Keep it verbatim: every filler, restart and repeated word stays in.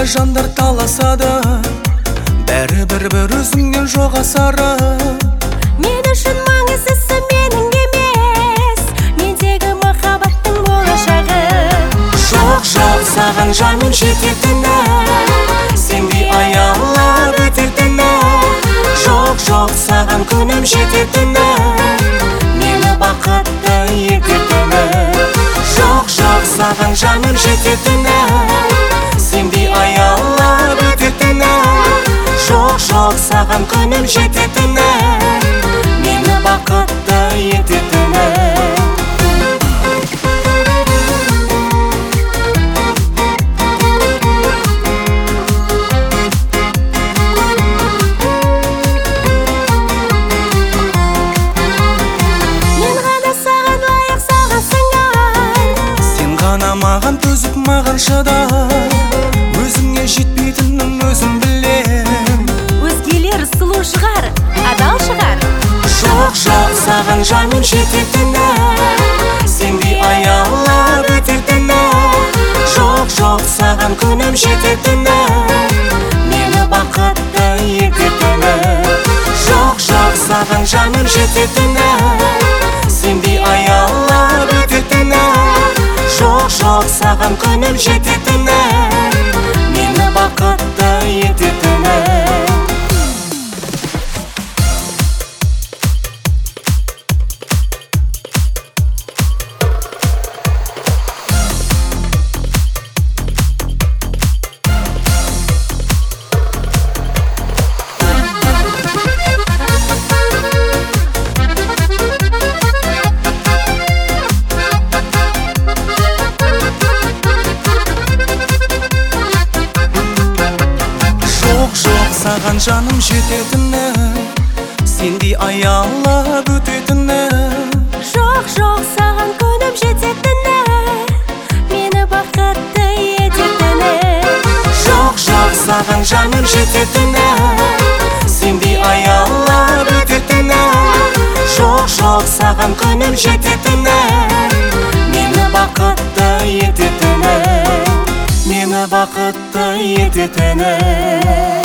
жандар таласады, бәрібір бір өзіңнен жоқ асары. Мен үшін маңыздысы менің емес, мендегі махаббаттың болашағы. Жоқ, жоқ, саған жаным жететіні, сендей аялап өтетіні. Жоқ, жоқ, саған күнім жететіні, мені бақытты ететіні. Жоқ, жоқ, саған жаным жететіні, сендей аялап өтетіні. Жоқ, жоқ, саған күнім жететіні, мені бақытты ететіні. Маған төзіп маған шыдар, өзіңе жетпейтінін өзім білем. Өзгелер сұлу шығар, адал шығар. Жоқ, жоқ, саған жаным жететіні, сендей аялап өтетіні. Жоқ, жоқ, саған күнім жететіні, мені бақытты ететіні. Жоқ, жоқ, саған жаным жететіні, сендей аялап өтетіні. Жоқ, жоқ, саған күнім жететіні, мені бақытты ететіні. Саған жаным жететіні, сендей аялап өтетіні. Жоқ, жоқ, саған күнім жететіні, мені бақытты ететіні. Жоқ, жоқ, саған жаным жететіні, сендей аялап өтетіні. Жоқ, жоқ, саған күнім жететіні, мені бақытты ететіні, мені бақытты ететіні.